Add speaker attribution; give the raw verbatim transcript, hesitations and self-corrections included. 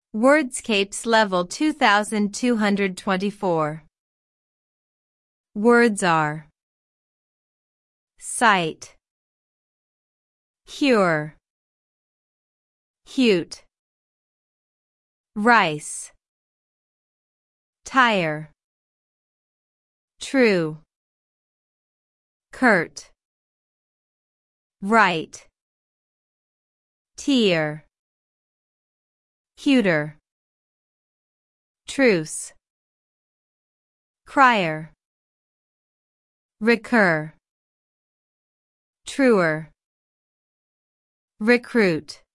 Speaker 1: Wordscapes Level two thousand two hundred twenty-four. Words are sight, cure, cute, rice, tire, true, curt, right, tear, cuter, truce, crier, recur, truer, recruit.